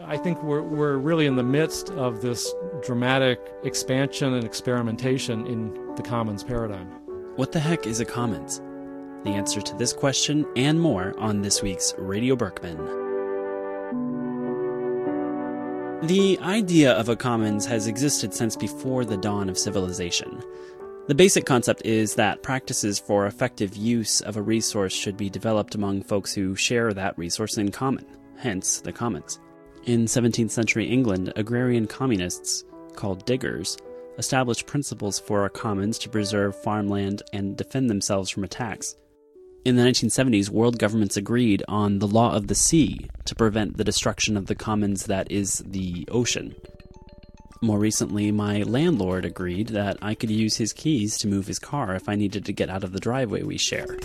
I think we're really in the midst of this dramatic expansion and experimentation in the commons paradigm. What the heck is a commons? The answer to this question and more on this week's Radio Berkman. The idea of a commons has existed since before the dawn of civilization. The basic concept is that practices for effective use of a resource should be developed among folks who share that resource in common, hence the commons. In 17th century England, agrarian communists, called diggers, established principles for a commons to preserve farmland and defend themselves from attacks. In the 1970s, world governments agreed on the law of the sea to prevent the destruction of the commons that is the ocean. More recently, my landlord agreed that I could use his keys to move his car if I needed to get out of the driveway we share.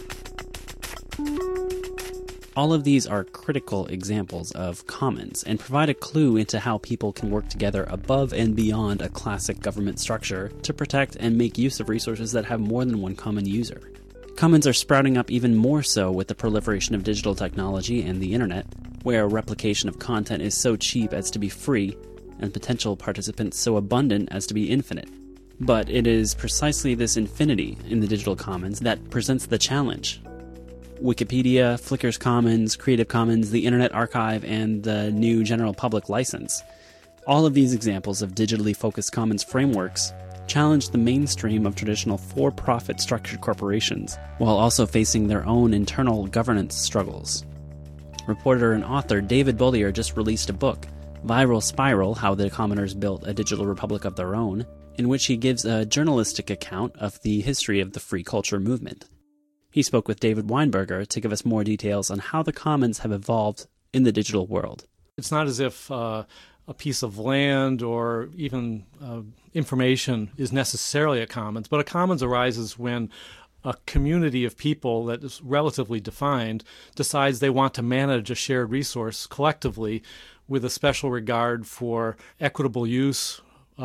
All of these are critical examples of commons and provide a clue into how people can work together above and beyond a classic government structure to protect and make use of resources that have more than one common user. Commons are sprouting up even more so with the proliferation of digital technology and the internet, where replication of content is so cheap as to be free, and potential participants so abundant as to be infinite. But it is precisely this infinity in the digital commons that presents the challenge. Wikipedia, Flickr's Commons, Creative Commons, the Internet Archive, and the new General Public License. All of these examples of digitally focused commons frameworks challenge the mainstream of traditional for-profit structured corporations, while also facing their own internal governance struggles. Reporter and author David Bollier just released a book, Viral Spiral: How the Commoners Built a Digital Republic of Their Own, in which he gives a journalistic account of the history of the free culture movement. He spoke with David Weinberger to give us more details on how the commons have evolved in the digital world. It's not as if a piece of land or even information is necessarily a commons, but a commons arises when a community of people that is relatively defined decides they want to manage a shared resource collectively with a special regard for equitable use,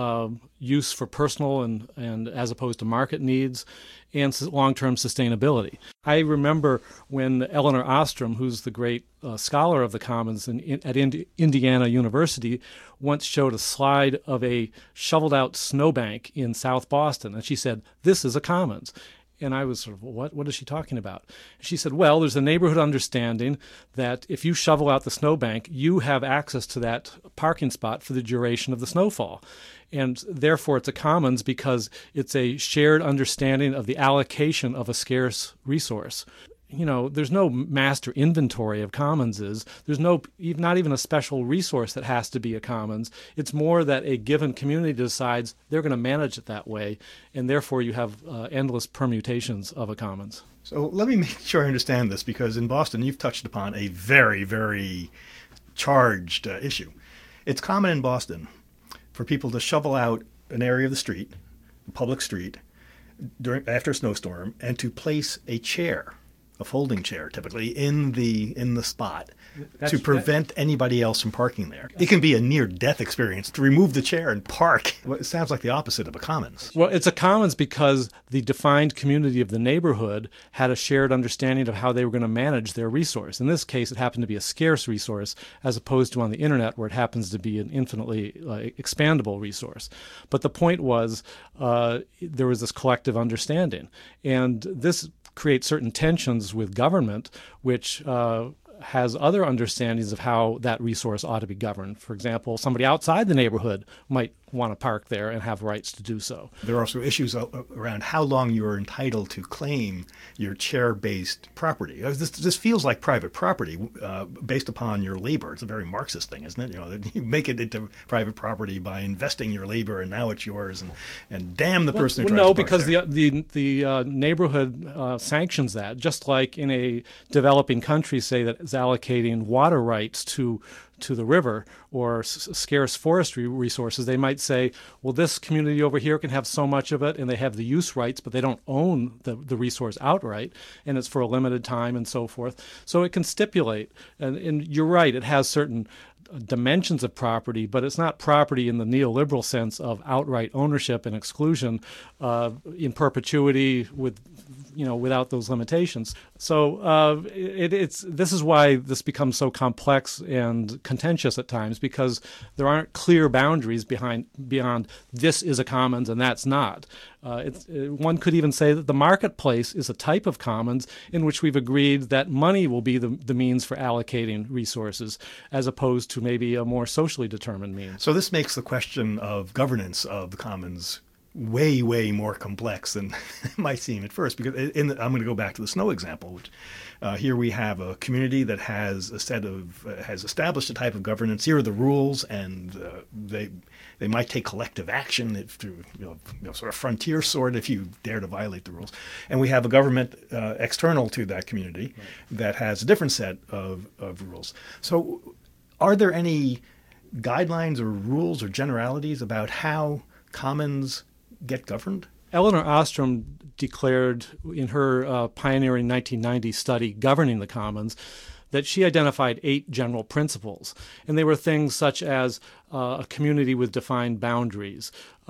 use for personal and as opposed to market needs, and long-term sustainability. I remember when Elinor Ostrom, who's the great scholar of the commons at Indiana University, once showed a slide of a shoveled-out snowbank in South Boston, and she said, "This is a commons." And I was sort of, what is she talking about? She said, well, there's a neighborhood understanding that if you shovel out the snowbank, you have access to that parking spot for the duration of the snowfall. And therefore, it's a commons because it's a shared understanding of the allocation of a scarce resource. You know, there's no master inventory of commonses. There's not even a special resource that has to be a commons. It's more that a given community decides they're going to manage it that way, and therefore you have endless permutations of a commons. So let me make sure I understand this, because in Boston you've touched upon a very, very charged issue. It's common in Boston for people to shovel out an area of the street, a public street, after a snowstorm, and to place a chair, a folding chair typically, in the spot to prevent anybody else from parking there. It can be a near-death experience to remove the chair and park. Well, it sounds like the opposite of a commons. Well, it's a commons because the defined community of the neighborhood had a shared understanding of how they were going to manage their resource. In this case, it happened to be a scarce resource as opposed to on the internet where it happens to be an infinitely expandable resource. But the point was there was this collective understanding. And this create certain tensions with government, which has other understandings of how that resource ought to be governed. For example, somebody outside the neighborhood might want to park there and have rights to do so. There are also issues around how long you are entitled to claim your chair-based property. This feels like private property based upon your labor. It's a very Marxist thing, isn't it? You know, you make it into private property by investing your labor, and now it's yours. And damn the person who tries to park because there. the neighborhood sanctions that. Just like in a developing country, say, that is allocating water rights to the river or scarce forestry resources, they might say, well, this community over here can have so much of it, and they have the use rights, but they don't own the resource outright, and it's for a limited time and so forth. So it can stipulate, and you're right, it has certain dimensions of property, but it's not property in the neoliberal sense of outright ownership and exclusion in perpetuity with without those limitations. So this is why this becomes so complex and contentious at times, because there aren't clear boundaries beyond this is a commons and that's not. One could even say that the marketplace is a type of commons in which we've agreed that money will be the means for allocating resources, as opposed to maybe a more socially determined means. So this makes the question of governance of the commons way, way more complex than it might seem at first. Because I'm going to go back to the snow example, which here we have a community that has has established a type of governance. Here are the rules, and they might take collective action through sort of frontier sort if you dare to violate the rules. And we have a government external to that community that has a different set of rules. So are there any guidelines or rules or generalities about how commons get governed? Elinor Ostrom declared in her pioneering 1990 study, Governing the Commons, that she identified 8 general principles. And they were things such as a community with defined boundaries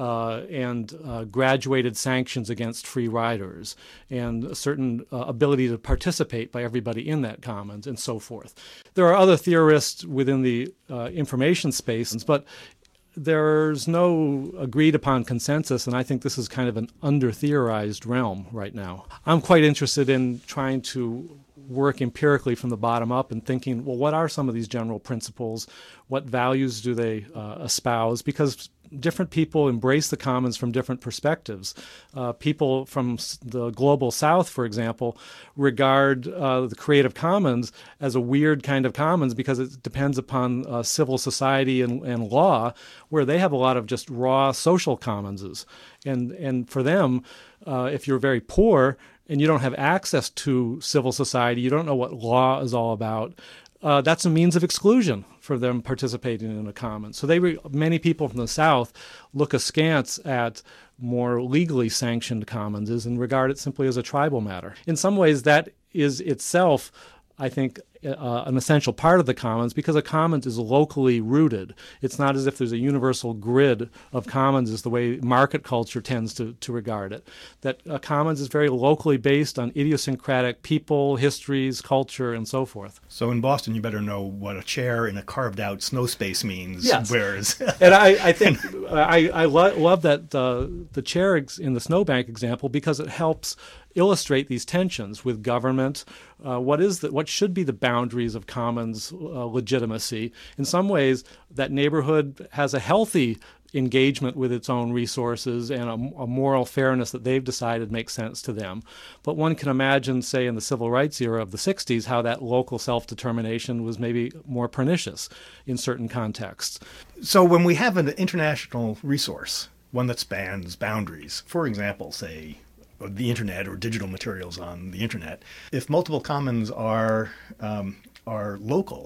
and graduated sanctions against free riders and a certain ability to participate by everybody in that commons and so forth. There are other theorists within the information space, but there's no agreed upon consensus, and I think this is kind of an under-theorized realm right now. I'm quite interested in trying to work empirically from the bottom up and thinking, well, what are some of these general principles? What values do they espouse? Because different people embrace the commons from different perspectives. People from the global south, for example, regard the Creative Commons as a weird kind of commons because it depends upon civil society and law, where they have a lot of just raw social commonses. And for them, if you're very poor and you don't have access to civil society, you don't know what law is all about, that's a means of exclusion for them participating in a commons. So many people from the South look askance at more legally sanctioned commonses and regard it simply as a tribal matter. In some ways, that is itself, I think, an essential part of the commons, because a commons is locally rooted. It's not as if there's a universal grid of commons as the way market culture tends to regard it. That a commons is very locally based on idiosyncratic people, histories, culture, and so forth. So in Boston, you better know what a chair in a carved-out snow space means. Yes. Whereas and I think I love that the chair in the snowbank example, because it helps illustrate these tensions with government. What should be the boundaries of commons legitimacy? In some ways, that neighborhood has a healthy engagement with its own resources and a moral fairness that they've decided makes sense to them. But one can imagine, say, in the civil rights era of the 60s, how that local self-determination was maybe more pernicious in certain contexts. So when we have an international resource, one that spans boundaries, for example, say, the internet or digital materials on the internet, if multiple commons are local,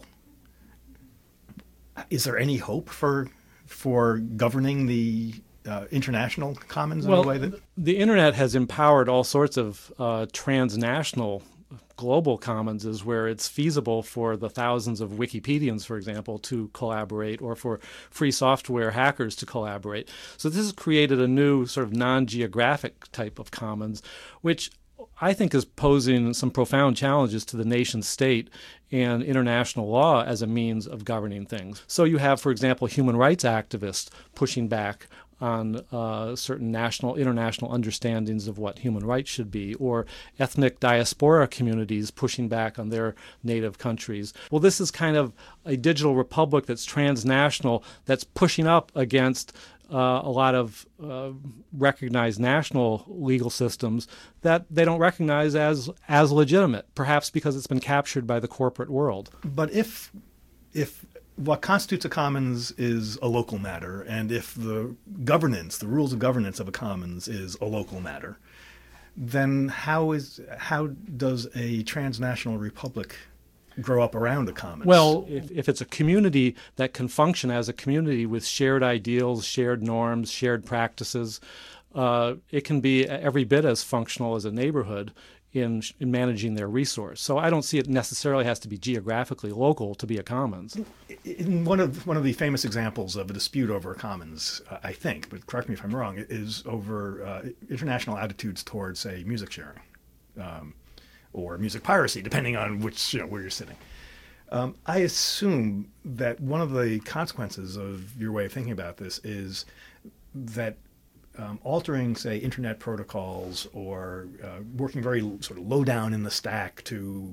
is there any hope for governing the international commons in a way that... The internet has empowered all sorts of transnational global commons where it's feasible for the thousands of Wikipedians, for example, to collaborate, or for free software hackers to collaborate. So this has created a new sort of non-geographic type of commons, which I think is posing some profound challenges to the nation state and international law as a means of governing things. So you have, for example, human rights activists pushing back on certain international understandings of what human rights should be, or ethnic diaspora communities pushing back on their native countries. Well, this is kind of a digital republic that's transnational, that's pushing up against a lot of recognized national legal systems that they don't recognize as legitimate, perhaps because it's been captured by the corporate world. But if what constitutes a commons is a local matter, and if the rules of governance of a commons is a local matter, then how does a transnational republic grow up around a commons? Well, if it's a community that can function as a community with shared ideals, shared norms, shared practices, it can be every bit as functional as a neighborhood in managing their resource. So I don't see it necessarily has to be geographically local to be a commons. In one of the famous examples of a dispute over a commons, I think, but correct me if I'm wrong, is over international attitudes towards, say, music sharing. or music piracy, depending on which where you're sitting. I assume that one of the consequences of your way of thinking about this is that altering, say, internet protocols or working very sort of low down in the stack to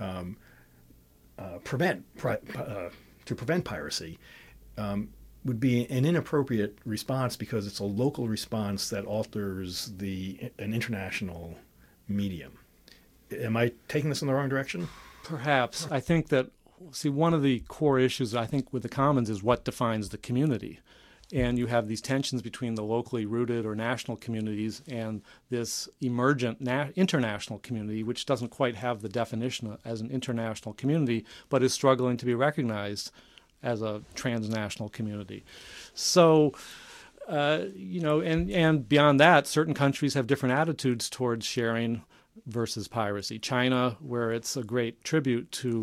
prevent piracy would be an inappropriate response because it's a local response that alters an international medium. Am I taking this in the wrong direction? Perhaps. I think that, one of the core issues, I think, with the commons is what defines the community. And you have these tensions between the locally rooted or national communities and this emergent international community, which doesn't quite have the definition as an international community, but is struggling to be recognized as a transnational community. So, and beyond that, certain countries have different attitudes towards sharing versus piracy. China, where it's a great tribute to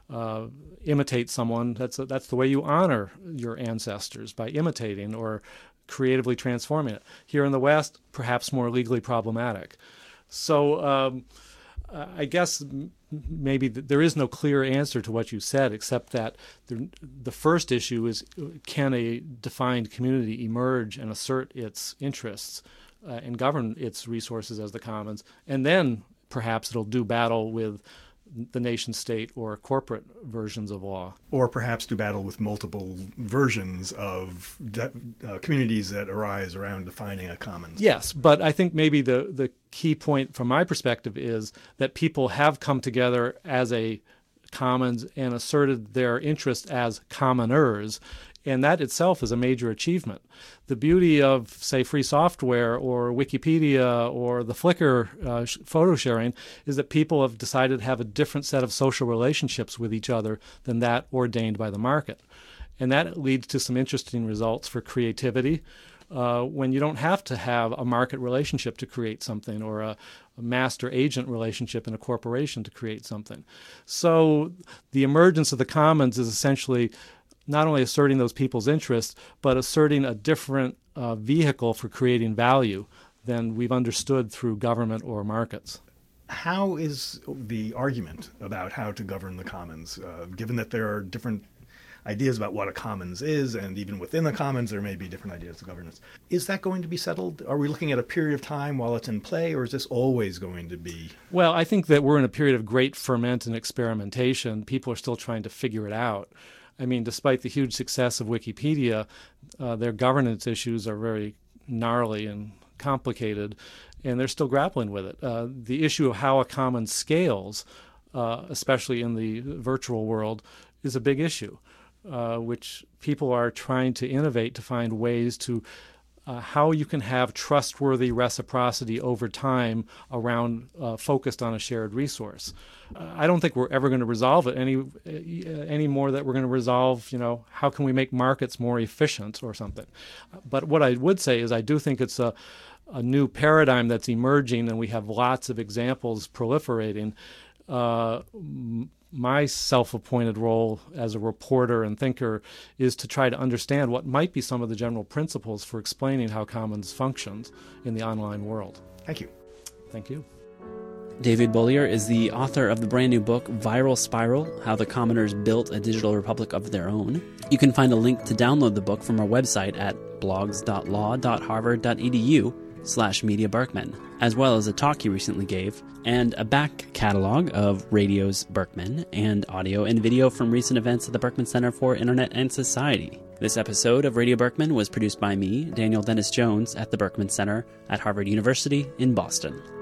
imitate someone, that's the way you honor your ancestors, by imitating or creatively transforming it. Here in the West, perhaps more legally problematic. So I guess maybe there is no clear answer to what you said, except that the first issue is, can a defined community emerge and assert its interests and govern its resources as the commons, and then perhaps it'll do battle with the nation state or corporate versions of law. Or perhaps do battle with multiple versions of communities that arise around defining a commons. Yes, but I think maybe the key point from my perspective is that people have come together as a commons and asserted their interest as commoners, and that itself is a major achievement. The beauty of, say, free software or Wikipedia or the Flickr photo sharing is that people have decided to have a different set of social relationships with each other than that ordained by the market. And that leads to some interesting results for creativity when you don't have to have a market relationship to create something or a master-agent relationship in a corporation to create something. So the emergence of the commons is essentially not only asserting those people's interests, but asserting a different vehicle for creating value than we've understood through government or markets. How is the argument about how to govern the commons, given that there are different ideas about what a commons is, and even within the commons there may be different ideas of governance? Is that going to be settled? Are we looking at a period of time while it's in play, or is this always going to be? Well, I think that we're in a period of great ferment and experimentation. People are still trying to figure it out. I mean, despite the huge success of Wikipedia, their governance issues are very gnarly and complicated, and they're still grappling with it. The issue of how a commons scales, especially in the virtual world, is a big issue, which people are trying to innovate to find ways to how you can have trustworthy reciprocity over time around focused on a shared resource. I don't think we're ever going to resolve it any more that we're going to resolve, how can we make markets more efficient or something. But what I would say is I do think it's a new paradigm that's emerging, and we have lots of examples proliferating. My self-appointed role as a reporter and thinker is to try to understand what might be some of the general principles for explaining how commons functions in the online world. Thank you. Thank you. David Bollier is the author of the brand new book, Viral Spiral, How the Commoners Built a Digital Republic of Their Own. You can find a link to download the book from our website at blogs.law.harvard.edu/Media Berkman, as well as a talk he recently gave, and a back catalog of Radio's Berkman and audio and video from recent events at the Berkman Center for Internet and Society. This episode of Radio Berkman was produced by me, Daniel Dennis Jones, at the Berkman Center at Harvard University in Boston.